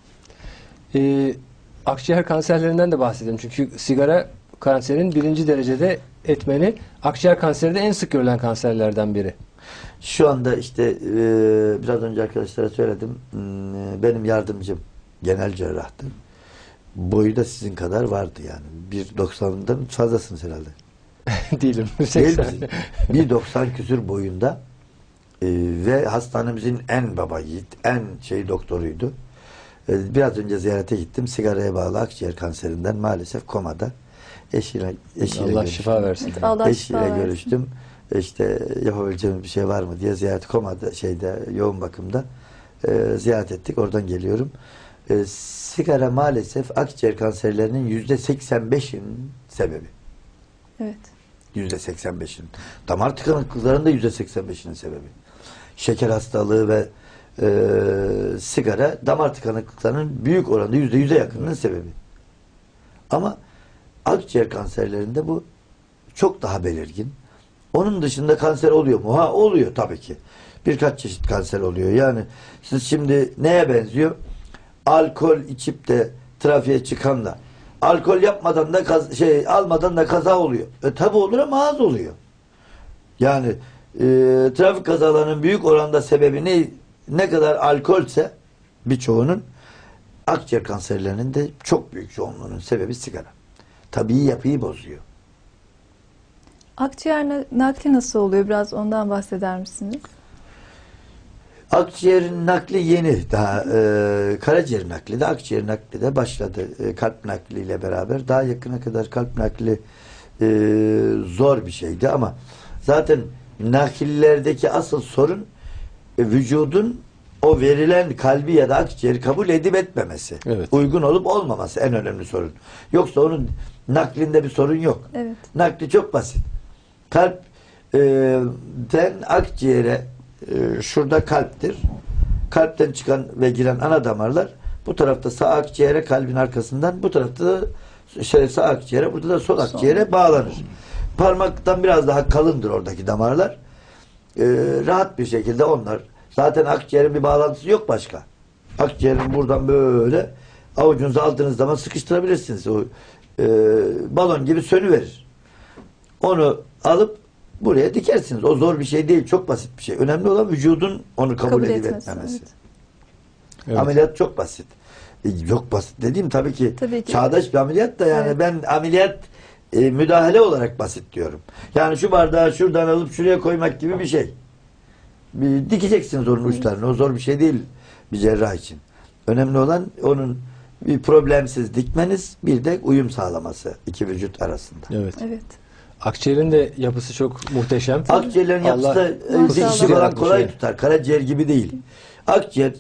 Evet. Akciğer kanserlerinden de bahsedelim. Çünkü sigara kanserin 1. derecede etmeni. Akciğer kanseri de en sık görülen kanserlerden biri. Şu anda işte biraz önce arkadaşlara söyledim. Benim yardımcım genel cerrahtı. Boyu da sizin kadar vardı yani. 1.90'dan fazlasınız herhalde. Değilim. Değil 80. misin? 1.90 küsür boyunda ve hastanemizin en baba yiğit, en doktoruydu. Biraz önce ziyarete gittim. Sigaraya bağlı akciğer kanserinden maalesef komada. Eşiyle Allah görüştüm. şifa versin. Evet, Allah şifa Eşiyle versin. görüştüm. İşte yapabileceğimiz bir şey var mı diye, ziyaret komada yoğun bakımda. ziyaret ettik. Oradan geliyorum. Sigara maalesef akciğer kanserlerinin %85'inin sebebi. Evet. %85'in. Damar tıkanıklıklarının da %85'inin sebebi. Şeker hastalığı ve sigara damar tıkanıklıklarının büyük oranda %100'e yakınının sebebi. Ama akciğer kanserlerinde bu çok daha belirgin. Onun dışında kanser oluyor mu? Ha, oluyor tabii ki. Birkaç çeşit kanser oluyor. Yani siz şimdi neye benziyor? Alkol içip de trafiğe çıkanla alkol yapmadan da almadan da kaza oluyor. Tabii olur ama az oluyor. Yani trafik kazalarının büyük oranda sebebi ne kadar alkolse birçoğunun, akciğer kanserlerinin de çok büyük çoğunluğunun sebebi sigara. Tabii yapıyı bozuyor. Akciğer nakli nasıl oluyor? Biraz ondan bahseder misiniz? Akciğerin nakli yeni daha. Karaciğer nakli de akciğer nakli de başladı. Kalp nakliyle beraber. Daha yakına kadar kalp nakli zor bir şeydi ama zaten nakillerdeki asıl sorun vücudun o verilen kalbi ya da akciğeri kabul edip etmemesi. Evet. Uygun olup olmaması en önemli sorun. Yoksa onun naklinde bir sorun yok. Evet. Nakli çok basit. Kalpten akciğere şurada kalptir. Kalpten çıkan ve giren ana damarlar bu tarafta sağ akciğere kalbin arkasından, bu tarafta da sağ akciğere, burada da sol akciğere bağlanır. Parmaktan biraz daha kalındır oradaki damarlar. Rahat bir şekilde onlar. Zaten akciğerin bir bağlantısı yok başka. Akciğerin buradan böyle avucunuza aldığınız zaman sıkıştırabilirsiniz. O balon gibi sönüverir. Onu alıp buraya dikersiniz. O zor bir şey değil. Çok basit bir şey. Önemli olan vücudun onu kabul edip etmemesi. Evet. Evet. Ameliyat çok basit. Yok basit dediğim tabii ki çağdaş bir ameliyat da yani ben ameliyat müdahale olarak basit diyorum. Yani şu bardağı şuradan alıp şuraya koymak gibi bir şey. Dikeceksiniz onun uçlarını. O zor bir şey değil bir cerrah için. Önemli olan onun bir problemsiz dikmeniz, bir de uyum sağlaması iki vücut arasında. Evet. Evet. Akciğerin de yapısı çok muhteşem. Akciğerlerin yapısı da dikişi falan kolay tutar. Karaciğer gibi değil. Akciğer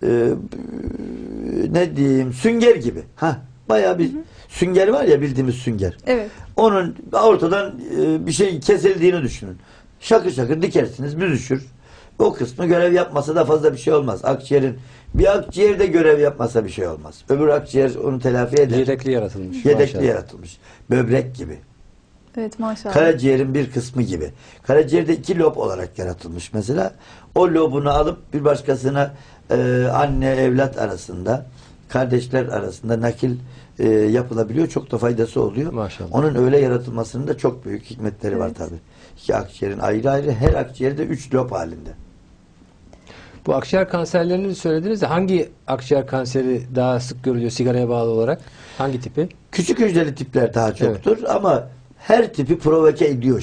ne diyeyim, sünger gibi. Bayağı bir sünger var ya, bildiğimiz sünger. Evet. Onun ortadan bir şey kesildiğini düşünün. Şakır şakır dikersiniz, büzüşür. O kısmı görev yapmasa da fazla bir şey olmaz. Bir akciğer de görev yapmasa bir şey olmaz. Öbür akciğer onu telafi eder. Yedekli yaratılmış. Yedekli yaratılmış. Böbrek gibi. Evet, maşallah. Karaciğerin bir kısmı gibi. Karaciğerde 2 lob olarak yaratılmış mesela. O lobunu alıp bir başkasına anne evlat arasında, kardeşler arasında nakil yapılabiliyor. Çok da faydası oluyor. Maşallah. Onun öyle yaratılmasının da çok büyük hikmetleri var tabii. 2 akciğerin ayrı ayrı, her akciğerde 3 lob halinde. Bu akciğer kanserlerini söylediniz de hangi akciğer kanseri daha sık görülüyor sigaraya bağlı olarak? Hangi tipi? Küçük hücreli tipler daha çoktur ama her tipi provoke ediyor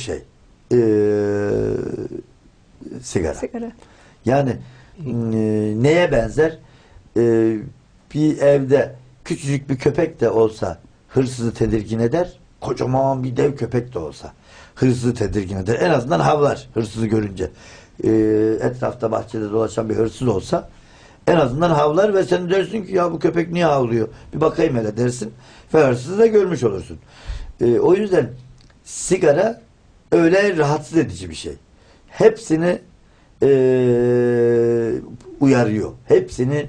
sigara. Yani neye benzer? Bir evde küçücük bir köpek de olsa hırsızı tedirgin eder. Kocaman bir dev köpek de olsa hırsızı tedirgin eder. En azından havlar hırsızı görünce. Etrafta bahçede dolaşan bir hırsız olsa en azından havlar ve sen dersin ki ya bu köpek niye havlıyor? Bir bakayım hele dersin ve hırsızı da görmüş olursun. O yüzden sigara öyle rahatsız edici bir şey. Hepsini uyarıyor. Hepsini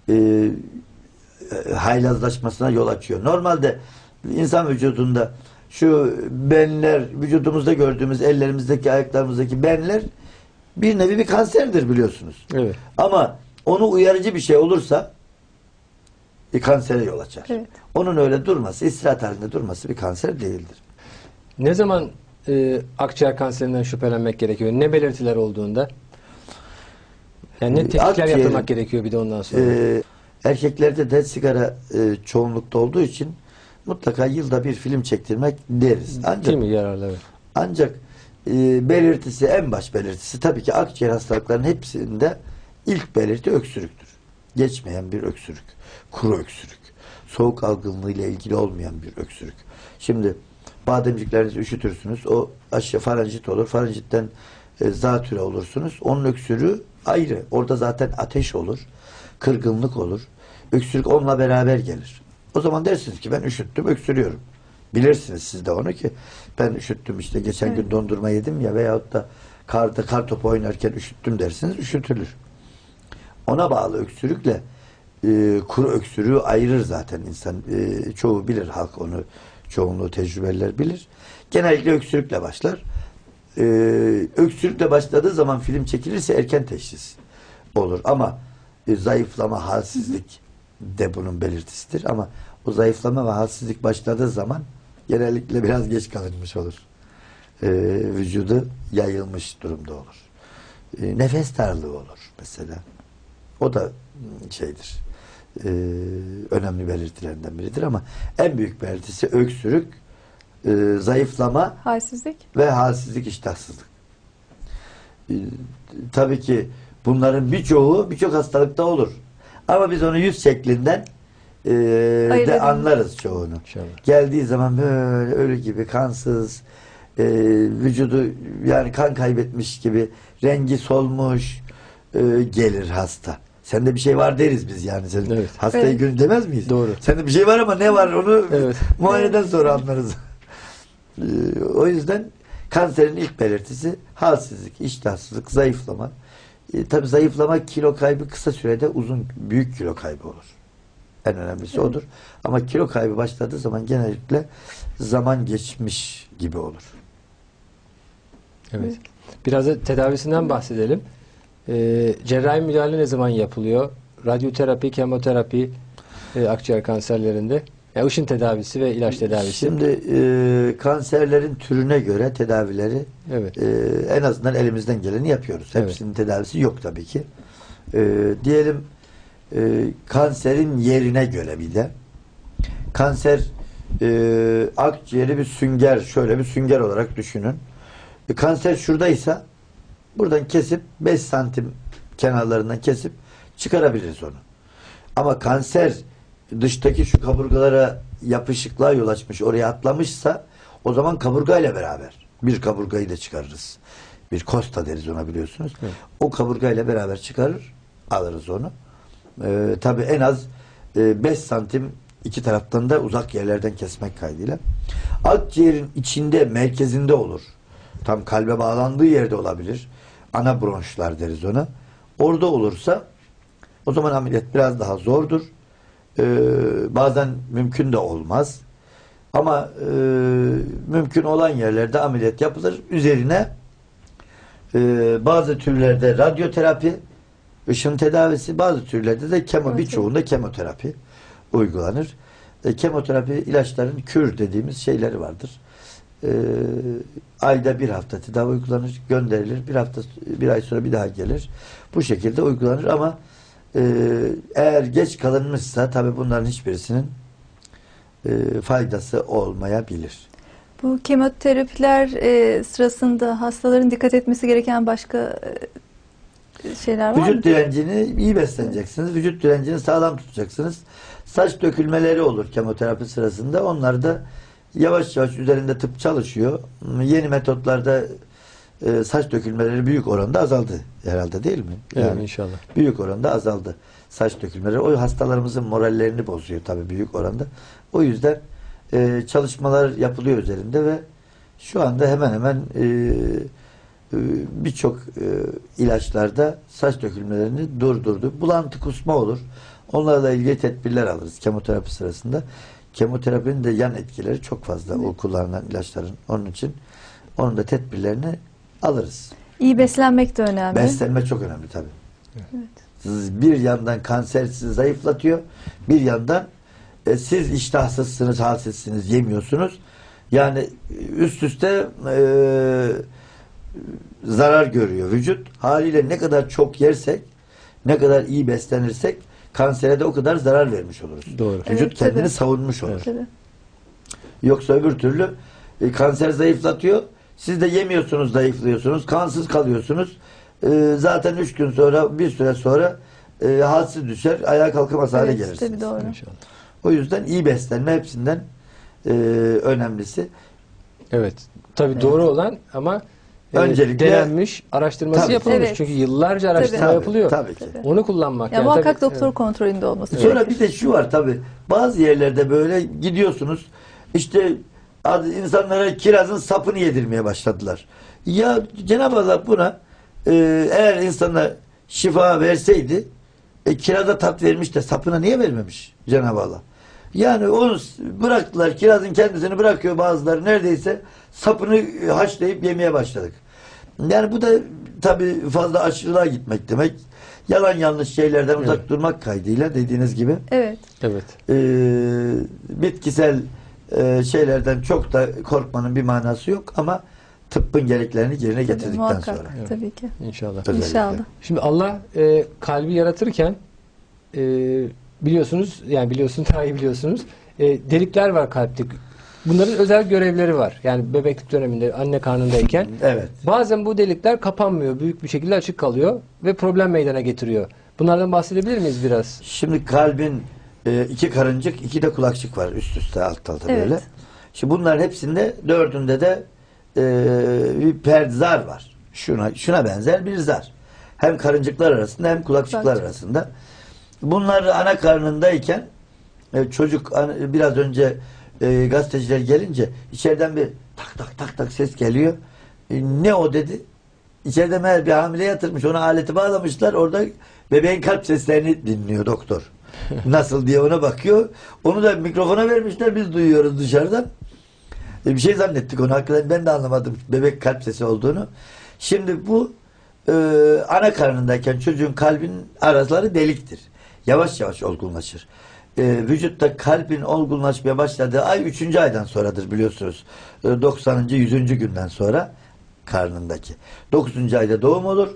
haylazlaşmasına yol açıyor. Normalde insan vücudunda şu benler, vücudumuzda gördüğümüz ellerimizdeki, ayaklarımızdaki benler bir nevi bir kanserdir biliyorsunuz. Evet. Ama onu uyarıcı bir şey olursa bir kansere yol açar. Evet. Onun öyle durması, istirahat halinde durması bir kanser değildir. Ne zaman akciğer kanserinden şüphelenmek gerekiyor? Ne belirtiler olduğunda? Yani ne tetkikler yaptırmak gerekiyor bir de ondan sonra? Erkeklerde de sigara çoğunlukta olduğu için mutlaka yılda bir film çektirmek deriz. Değil mi? Yararlı, evet. Ancak belirtisi, en baş belirtisi tabii ki akciğer hastalıklarının hepsinde ilk belirti öksürüktür. Geçmeyen bir öksürük. Kuru öksürük. Soğuk algınlığı ile ilgili olmayan bir öksürük. Şimdi bademciklerinizi üşütürsünüz. O aşağı faranjit olur. Faranjitten zatüre olursunuz. Onun öksürüğü ayrı. Orada zaten ateş olur. Kırgınlık olur. Öksürük onunla beraber gelir. O zaman dersiniz ki ben üşüttüm, öksürüyorum. Bilirsiniz siz de onu ki ben üşüttüm işte geçen gün dondurma yedim ya veyahut da kar topu oynarken üşüttüm dersiniz, üşütülür. Ona bağlı öksürükle kuru öksürüğü ayırır zaten insan. Çoğu bilir, halk onu, çoğunluğu tecrübeliler bilir. Genellikle öksürükle başlar. Öksürükle başladığı zaman film çekilirse erken teşhis olur. Ama zayıflama, halsizlik de bunun belirtisidir. Ama o zayıflama ve halsizlik başladığı zaman genellikle biraz geç kalınmış olur. Vücudu yayılmış durumda olur. Nefes darlığı olur mesela. O da şeydir. Önemli belirtilerinden biridir ama en büyük belirtisi öksürük, zayıflama, halsizlik ve halsizlik, iştahsızlık. Tabii ki bunların birçok hastalıkta olur. Ama biz onu yüz şeklinden de anlarız çoğunu. İnşallah. Geldiği zaman böyle ölü gibi kansız, vücudu yani kan kaybetmiş gibi, rengi solmuş gelir hasta. Sende bir şey var deriz biz yani. Sen Evet. hastayı Evet. görün demez miyiz? Doğru. Sende bir şey var ama ne var onu Evet. muayeneden sonra anlarız. O yüzden kanserin ilk belirtisi halsizlik, iştahsızlık, zayıflama. Tabii zayıflama, kilo kaybı kısa sürede büyük kilo kaybı olur. En önemlisi odur. Ama kilo kaybı başladığı zaman genellikle zaman geçmiş gibi olur. Evet. Biraz da tedavisinden bahsedelim. Cerrahi müdahale ne zaman yapılıyor? Radyoterapi, kemoterapi akciğer kanserlerinde. Yani ışın tedavisi ve ilaç tedavisi. Şimdi kanserlerin türüne göre tedavileri Evet. en azından elimizden geleni yapıyoruz. Hepsinin tedavisi yok tabii ki. Diyelim kanserin yerine göre bir de kanser akciğeri bir sünger, şöyle bir sünger olarak düşünün. Kanser şuradaysa buradan kesip 5 santim kenarlarından kesip çıkarabiliriz onu. Ama kanser dıştaki şu kaburgalara yapışıklığa yol açmış, oraya atlamışsa o zaman kaburgayla beraber bir kaburgayı da çıkarırız. Bir kosta deriz ona, biliyorsunuz. Evet. O kaburgayla beraber çıkarır, alırız onu. Tabii en az 5 santim iki taraftan da uzak yerlerden kesmek kaydıyla. Akciğerin içinde, merkezinde olur. Tam kalbe bağlandığı yerde olabilir. Ana bronşlar deriz ona. Orada olursa o zaman ameliyat biraz daha zordur. Bazen mümkün de olmaz. Ama mümkün olan yerlerde ameliyat yapılır. Üzerine bazı türlerde radyoterapi, ışın tedavisi, bazı türlerde de birçoğunda kemoterapi uygulanır. Kemoterapi ilaçların kür dediğimiz şeyleri vardır. Ayda bir hafta tedavi uygulanır, gönderilir. Bir ay sonra bir daha gelir. Bu şekilde uygulanır ama eğer geç kalınmışsa tabii bunların hiçbirisinin faydası olmayabilir. Bu kemoterapiler sırasında hastaların dikkat etmesi gereken başka şeyler var mı? Vücut direncini iyi besleneceksiniz. Vücut direncini sağlam tutacaksınız. Saç dökülmeleri olur kemoterapi sırasında. Onlar da yavaş yavaş üzerinde tıp çalışıyor. Yeni metotlarda saç dökülmeleri büyük oranda azaldı herhalde, değil mi? Evet, Yani inşallah. büyük oranda azaldı saç dökülmeleri. O hastalarımızın morallerini bozuyor tabii büyük oranda. O yüzden çalışmalar yapılıyor üzerinde ve şu anda hemen hemen birçok ilaçlarda saç dökülmelerini durdurdu. Bulantı, kusma olur. Onlarla ilgili tedbirler alırız kemoterapi sırasında. Kemoterapinin de yan etkileri çok fazla, o kullanılan ilaçların. Onun için onun da tedbirlerini alırız. İyi beslenmek de önemli. Beslenme çok önemli tabii. Evet. Bir yandan kanser sizi zayıflatıyor, bir yandan siz iştahsızsınız, halsizsiniz, yemiyorsunuz. Yani üst üste zarar görüyor vücut. Haliyle ne kadar çok yersek, ne kadar iyi beslenirsek kansere de o kadar zarar vermiş oluruz. Doğru. Vücut Evet, kendini tabii. savunmuş olur. Tabii. Yoksa öbür türlü kanser zayıflatıyor. Siz de yemiyorsunuz, zayıflıyorsunuz. Kansız kalıyorsunuz. Zaten 3 gün sonra, bir süre sonra halsiz düşer, ayağa kalkamaz hale Evet, gelirsiniz. tabii doğru. İnşallah. O yüzden iyi beslenme hepsinden önemlisi. Evet. Tabii Evet. doğru olan ama Öncelikle denenmiş, araştırması Tabii. yapılmış. Evet. Çünkü yıllarca araştırma Tabii. yapılıyor. Tabii ki. Tabii. Onu kullanmak. Ya yani muhakkak tabii- doktor kontrolünde olması Sonra gerekir. bir de şu var tabi. Bazı yerlerde böyle gidiyorsunuz. İşte insanlara kirazın sapını yedirmeye başladılar. Ya Cenab-ı Allah buna eğer insana şifa verseydi kiraza tat vermiş de sapına niye vermemiş Cenab-ı Allah? Yani onu bıraktılar. Kirazın kendisini bırakıyor bazıları. Neredeyse sapını haşlayıp yemeye başladık. Yani bu da tabii fazla aşırılığa gitmek demek. Yalan yanlış şeylerden uzak Evet. durmak kaydıyla dediğiniz gibi Evet. Evet. bitkisel şeylerden çok da korkmanın bir manası yok ama tıbbın gereklerini yerine Tabii, getirdikten muhakkak. sonra. Evet. Tabii ki. İnşallah. Özellikle. İnşallah. Şimdi Allah kalbi yaratırken biliyorsunuz, yani biliyorsunuz, daha iyi biliyorsunuz, delikler var kalpte. Bunların özel görevleri var. Yani bebeklik döneminde, anne karnındayken Evet. bazen bu delikler kapanmıyor. Büyük bir şekilde açık kalıyor ve problem meydana getiriyor. Bunlardan bahsedebilir miyiz biraz? Şimdi kalbin iki karıncık, iki de kulakçık var üst üste alt alta Evet. böyle. Şimdi bunların hepsinde dördünde de bir perzar var. Şuna benzer bir zar. Hem karıncıklar arasında hem kulakçıklar Kulakçık. arasında. Bunlar ana karnındayken çocuk biraz önce gazeteciler gelince içeriden bir tak tak tak tak ses geliyor. Ne o dedi? İçeride meğer bir hamile yatırmış. Ona aleti bağlamışlar. Orada bebeğin kalp seslerini dinliyor doktor. Nasıl diye ona bakıyor. Onu da mikrofona vermişler. Biz duyuyoruz dışarıdan. Bir şey zannettik onu. Hakikaten ben de anlamadım bebek kalp sesi olduğunu. Şimdi bu ana karnındayken çocuğun kalbinin araları deliktir. Yavaş yavaş olgunlaşır. Vücutta kalbin olgunlaşmaya başladığı ay 3. aydan sonradır biliyorsunuz. 90. 100. günden sonra karnındaki. 9. ayda doğum olur.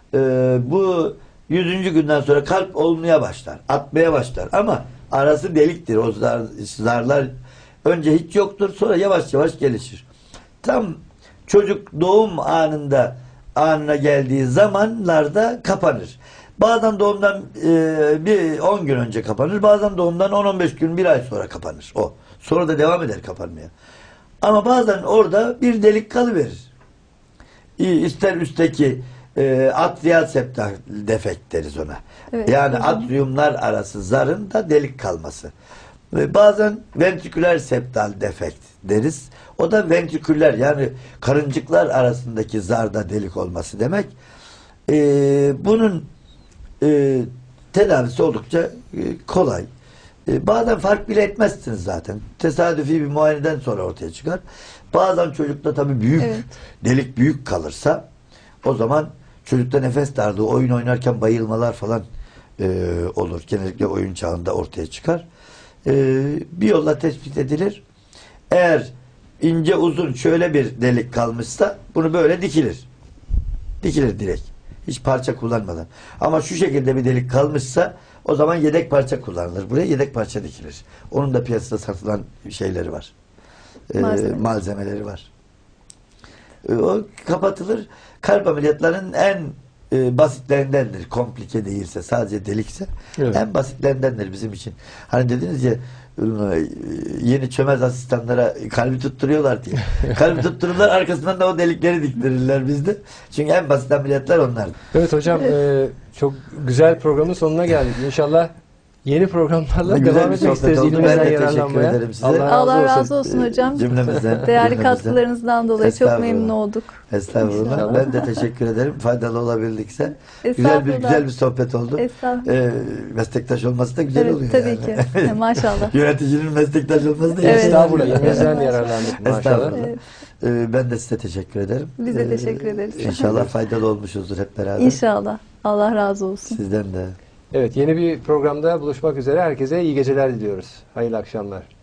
Bu 100. günden sonra kalp olmaya başlar. Atmaya başlar. Ama arası deliktir. O zarlar önce hiç yoktur. Sonra yavaş yavaş gelişir. Tam çocuk doğum anına geldiği zamanlarda kapanır. Bazen doğumdan bir 10 gün önce kapanır. Bazen doğumdan 10-15 gün, bir ay sonra kapanır. O. Sonra da devam eder kapanmaya. Ama bazen orada bir delik kalıverir. İster üstteki atrial septal defekt deriz ona. Evet, Yani hı hı. atriumlar arası zarın da delik kalması. Ve bazen ventriküler septal defekt deriz. O da ventriküller yani karıncıklar arasındaki zarda delik olması demek. Bunun tedavisi oldukça kolay. Bazen fark bile etmezsiniz zaten. Tesadüfi bir muayeneden sonra ortaya çıkar. Bazen çocukta tabii büyük Evet. delik büyük kalırsa o zaman çocukta nefes darlığı, oyun oynarken bayılmalar falan olur. Genellikle oyun çağında ortaya çıkar. Bir yolla tespit edilir. Eğer ince uzun şöyle bir delik kalmışsa bunu böyle dikilir. Dikilir direkt. Hiç parça kullanmadan. Ama şu şekilde bir delik kalmışsa o zaman yedek parça kullanılır. Buraya yedek parça dikilir. Onun da piyasada satılan şeyleri var. Malzemeleri var. O kapatılır. Kalp ameliyatlarının en basitlerindendir. Komplike değilse, sadece delikse Evet. en basitlerindendir bizim için. Hani dediniz ya yeni çömez asistanlara kalbi tutturuyorlar diye. Kalbi tuttururlar, arkasından da o delikleri diktirirler bizde. Çünkü en basit ameliyatlar onlar. Evet hocam, çok güzel programın sonuna geldik. İnşallah yeni programlarla Güzel devam bir etmek sohbet isteriz. oldu. İlmimizden Ben de teşekkür yararlanmaya. ederim size. Allah razı olsun hocam. Cümlemizden. Değerli cümlemizden. katkılarınızdan dolayı çok Estağfurullah. memnun olduk. Estağfurullah. İnşallah. Ben de teşekkür ederim. Faydalı olabildikse. Estağfurullah. Güzel bir sohbet oldu. Estağfurullah. Meslektaş olması da güzel Evet, oluyor tabii yani. ki. Maşallah. Yöneticinin meslektaş olması da Evet. Estağfurullah. İlmimizden yararlandık maşallah. Estağfurullah. Evet. Ben de size teşekkür ederim. Biz de teşekkür ederiz. İnşallah faydalı olmuşuzdur hep beraber. İnşallah. Allah razı olsun. Sizden de. Evet, yeni bir programda buluşmak üzere. Herkese iyi geceler diliyoruz. Hayırlı akşamlar.